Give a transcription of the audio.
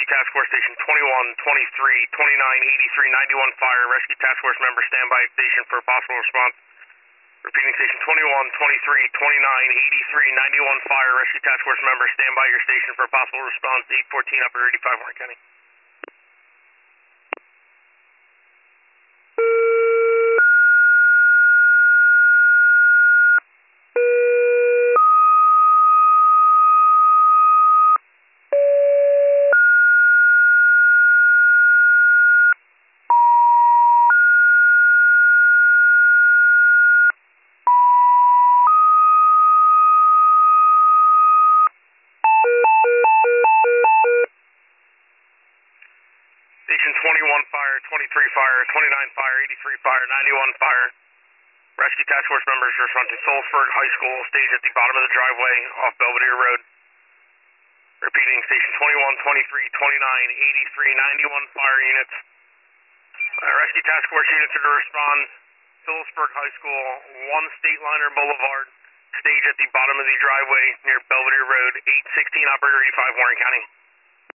Rescue Task Force Station 21, 23, 29, 83, 91 fire. Rescue Task Force member standby at station for a possible response. Repeating, Station 21, 23, 29, 83, 91 fire. Rescue Task Force member standby at your station for a possible response. 814 Upper 85 Warren County. Station 21 fire, 23 fire, 29 fire, 83 fire, 91 fire. Rescue Task Force members respond to Phillipsburg High School, stage at the bottom of the driveway off Belvedere Road. Repeating, Station 21, 23, 29, 83, 91 fire units. Rescue Task Force units are to respond. Phillipsburg High School, 1 State Liner Boulevard, stage at the bottom of the driveway near Belvedere Road, 816 Operator 85 Warren County.